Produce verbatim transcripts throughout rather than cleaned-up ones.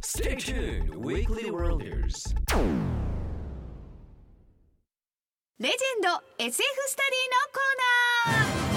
Stay tuned, Weekly Worlders. レジェンド エスエフ スタディのコーナー。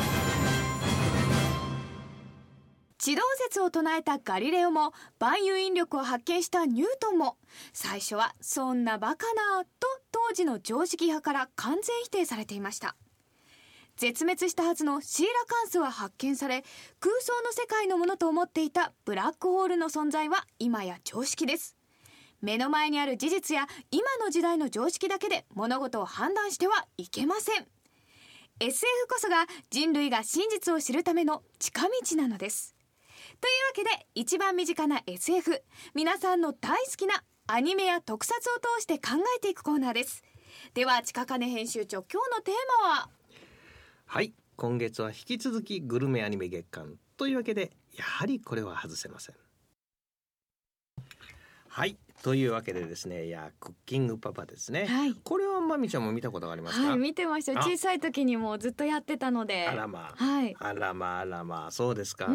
地動説を唱えたガリレオも万有引力を発見したニュートンも最初はそんなバカなと当時の常識派から完全否定されていました。絶滅したはずのシーラカンスは発見され、空想の世界のものと思っていたブラックホールの存在は今や常識です。目の前にある事実や今の時代の常識だけで物事を判断してはいけません。 エスエフ こそが人類が真実を知るための近道なのです。というわけで一番身近な エスエフ、 皆さんの大好きなアニメや特撮を通して考えていくコーナーです。では近金編集長、今日のテーマは？ はい、今月は引き続きグルメアニメ月間というわけで、やはりこれは外せません。はい、というわけでですね、いやクッキングパパですね、はい、これはまみちゃんも見たことがありますか？ はい、見てました。小さい時にもずっとやってたので。 あらまあ、 はい、 あらまああらまあ、そうですか、 うん、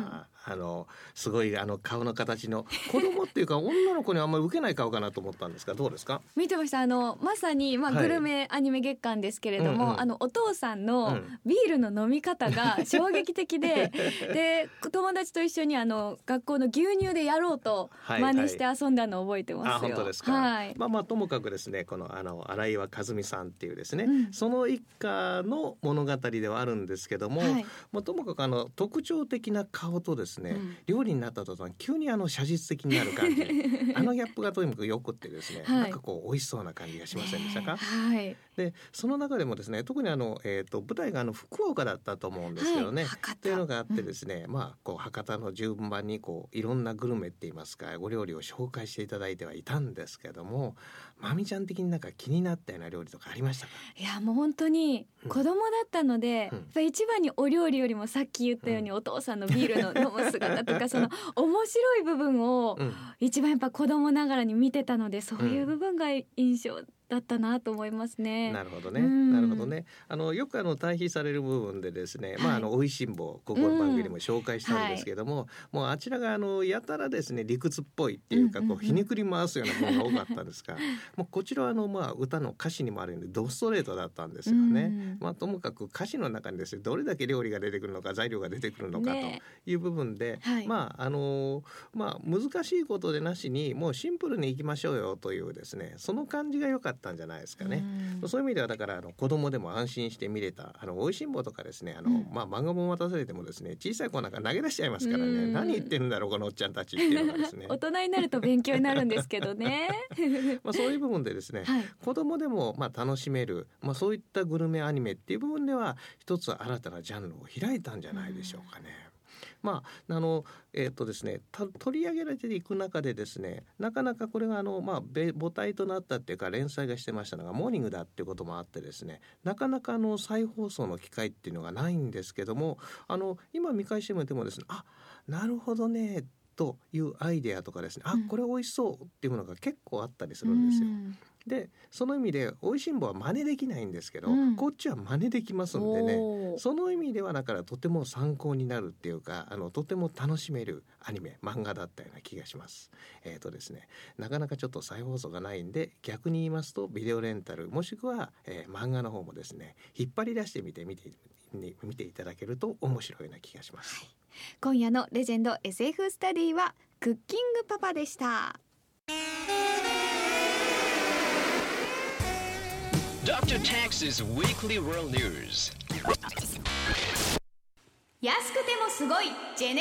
あのすごいあの顔の形の子供っていうか女の子にあんまり受けない顔かなと思ったんですが、どうですか？ 見てました。あのまさに、まあ、グルメアニメ月間ですけれども、はい、うんうん、あのお父さんのビールの飲み方が衝撃的で、うん、で友達と一緒にあの学校の牛乳でやろうと真似して遊んだのを覚えてますよ。 あ、本当ですか？ はい、 まあまあともかくですね、このあの新井和和美さんっていうですね、うん、その一家の物語ではあるんですけども、はい、まあ、ともかくあの特徴的な顔とですね、うん、料理になった途端急にあの写実的になる感じあのギャップがとにかくよくってですね、はい、なんかこう美味しそうな感じがしませんでしたか？はい、でその中でもですね、特にあの、えー、と舞台があの福岡だったと思うんですけどね、はい、っていうのがあってですね、うん、まあこう博多の順番にこういろんなグルメって言いますか、ご料理を紹介していただいてはいたんですけども、まみちゃん的になんか気になったような料理とかありましたか？ いやもう本当に子供だったので、うん、やっぱ一番にお料理よりもさっき言ったように、うん、お父さんのビールの飲む姿とかその面白い部分を一番やっぱ子供ながらに見てたので、そういう部分が印象だったなと思いますね。 なるほどね、なるほどね。あのよくあの対比される部分でですね、はい、まああの美味しんぼ、ここの番組でも紹介したんですけども、はい、もうあちらがあのやたらですね理屈っぽいっていうか、こうひねくり回すようなものが多かったんですが、もうこちらはあのまあ歌の歌詞にもあるようにドストレートだったんですよね。まあともかく歌詞の中にですね、どれだけ料理が出てくるのか材料が出てくるのかという部分で、ね、はい、まああのまあ難しいことでなしにもうシンプルにいきましょうよというですね、その感じが良かったんじゃないですかね。うそういう意味ではだからあの子供でも安心して見れた、あの美味しんぼとかですね、あの、うん、まあ漫画本渡されてもですね、小さい子なんか投げ出しちゃいますからね、何言ってるんだろうこのおっちゃんたちっていうのがですね大人になると勉強になるんですけどねまあそういう部分でですね、はい、子供でもまあ楽しめる、まあ、そういったグルメアニメっていう部分では一つ新たなジャンルを開いたんじゃないでしょうかね。まああのえーとですね、取り上げられていく中でですね、なかなかこれがあの、まあ、母体となったっていうか連載がしてましたのがモーニングだっていうこともあってですね、なかなかあの再放送の機会っていうのがないんですけども、あの今見返してみてもですね、あ、なるほどねというアイデアとかですね、あ、これ美味しそうっていうものが結構あったりするんですよ。でその意味で美味しんぼは真似できないんですけど、うん、こっちは真似できますんでね、その意味ではだからとても参考になるっていうか、あのとても楽しめるアニメ漫画だったような気がします。えーとですね、なかなかちょっと再放送がないんで、逆に言いますとビデオレンタルもしくは、えー、漫画の方もですね引っ張り出してみてみて見ていただけると面白いような気がします。はい、 今夜のレジェンド エスエフ スタディはクッキングパパでした。 ドクター Tax's Weekly World News。 安くてもすごいジェネリック家電のコーナー。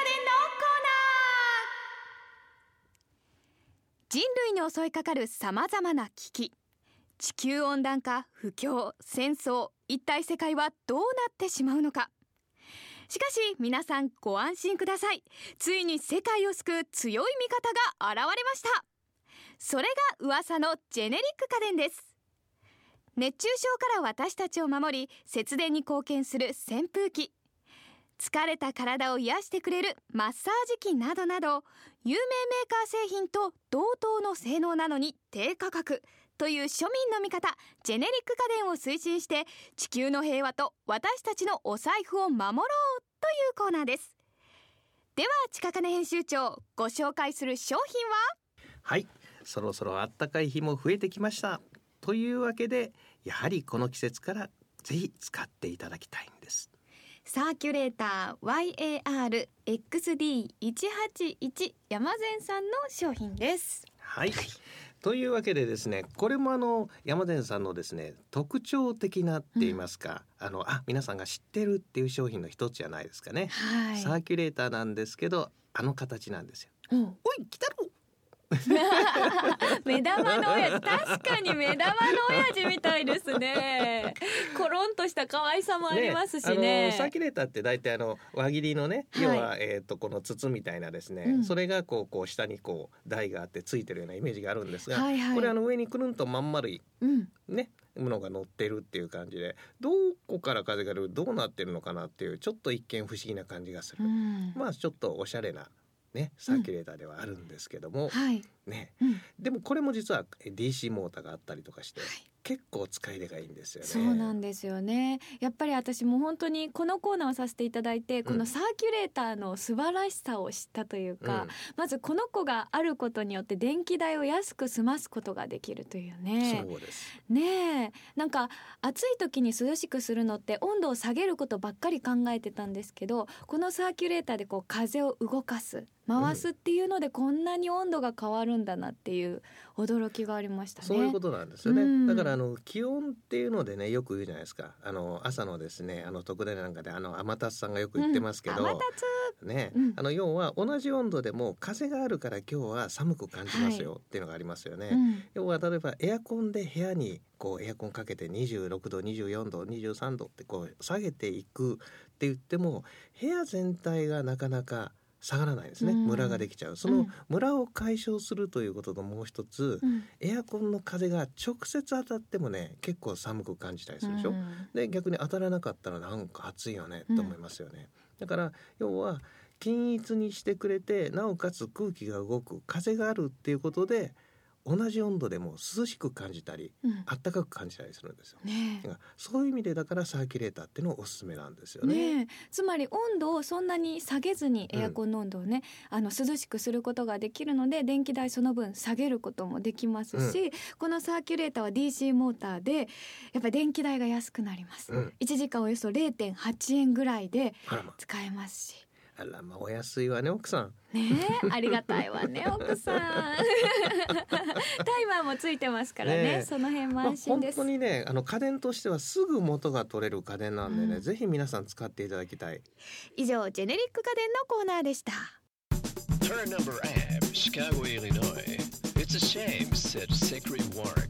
人類に襲いかかるさまざまな危機、地球温暖化、不況、戦争、一体世界はどうなってしまうのか。しかし皆さんご安心ください。ついに世界を救う強い味方が現れました。それが噂のジェネリック家電です。熱中症から私たちを守り、節電に貢献する扇風機、疲れた体を癒してくれるマッサージ機などなど、有名メーカー製品と同等の性能なのに低価格という庶民の味方、ジェネリック家電を推進して、地球の平和と私たちのお財布を守ろうというコーナーです。 では近金編集長、ご紹介する商品は？ はい、そろそろあったかい日も増えてきました。というわけで、やはりこの季節からぜひ使っていただきたいんです。 サーキュレーター ワイエーアールエックスディーいちはちいち 山善さんの商品です。 はい、というわけでですね、これもあの山善さんのですね、特徴的なって言いますか、うん、あのあ皆さんが知ってるっていう商品の一つじゃないですかね、はい、サーキュレーターなんですけど、あの形なんですよ、うん、おい来たろ目玉の親父、確かに目玉の親父みたいですね。コロンとした可愛さもありますしね。 ね、あのサーキュレーターって大体あの輪切りのね、はい、要は、えー、とこの筒みたいなですね、うん、それがこう、こう下にこう台があってついてるようなイメージがあるんですが、はいはい、これあの上にくるんとまん丸い、うん、ねものが乗ってるっていう感じで、どこから風が出る、どうなってるのかなっていうちょっと一見不思議な感じがする、うん、まあちょっとおしゃれなね、サーキュレーターではあるんですけども、うんはいねうん、でもこれも実は ディーシー モーターがあったりとかして、はい、結構使い出がいいんですよね。 そうなんですよね。やっぱり私も本当にこのコーナーをさせていただいて、このサーキュレーターの素晴らしさを知ったというか、うん、まずこの子があることによって電気代を安く済ますことができるというね。 そうですねえ、なんか暑い時に涼しくするのって温度を下げることばっかり考えてたんですけど、このサーキュレーターでこう風を動かす回すっていうのでこんなに温度が変わるんだなっていう驚きがありましたね。 そういうことなんですよね、うん、だからあの気温っていうのでね、よく言うじゃないですか。あの朝のですね、あの特大なんかであの天達さんがよく言ってますけど、 うん、天達ね、 うん、 あの要は同じ温度でも風があるから今日は寒く感じますよっていうのがありますよね、はいうん、要は例えばエアコンで部屋にこうエアコンかけてにじゅうろくどにじゅうよんどにじゅうさんどってこう下げていくって言っても、部屋全体がなかなか下がらないですね。ムラができちゃう。そのムラを解消するということと、もう一つ、うん、エアコンの風が直接当たってもね、結構寒く感じたりするでしょ、うん、で逆に当たらなかったらなんか暑いよねって思いますよね、うん、だから要は均一にしてくれて、なおかつ空気が動く、風があるっていうことで同じ温度でも涼しく感じたり、うん、暖かく感じたりするんですよ、ね、そういう意味でだからサーキュレーターっていうのをおすすめなんですよ ね, ねつまり温度をそんなに下げずにエアコンの温度をね、うん、あの涼しくすることができるので、電気代その分下げることもできますし、うん、このサーキュレーターは ディーシー モーターでやっぱり電気代が安くなります、うん、いちじかんおよそ れいてんはちえんぐらいで使えますし、 あらまあお安いわね奥さんねえ、ありがたいわね奥さんタイマーもついてますから ね, ねその辺も安心です、 まあ、本当にね、あの家電としてはすぐ元が取れる家電なんでね、うん、ぜひ皆さん使っていただきたい。 以上ジェネリック家電のコーナーでした。 Turn number A, Chicago, Illinois. It's a shame, said Secret Work.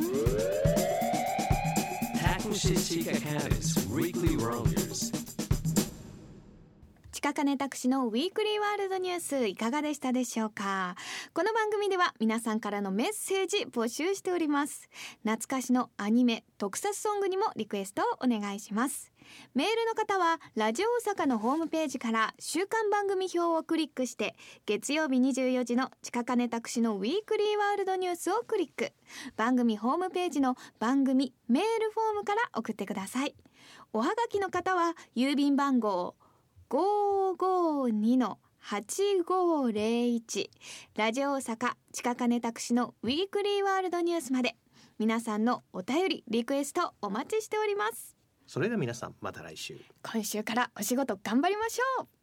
Takushi Chikakane's Weekly Rollers。 近金拓司のウィークリーワールドニュース、いかがでしたでしょうか。この番組では皆さんからのメッセージ募集しております。懐かしのアニメ、特撮ソングにもリクエストをお願いします。メールの方はラジオ大阪のホームページから週間番組表をクリックして、月曜日にじゅうよじの近金拓司のウィークリーワールドニュースをクリック。番組ホームページの番組メールフォームから送ってください。おはがきの方は郵便番号 ごーごーにのはちごーぜろいち ラジオ大阪近金拓司のウィークリーワールドニュースまで。皆さんのお便りリクエストお待ちしております。 それでは皆さんまた来週。 今週からお仕事頑張りましょう。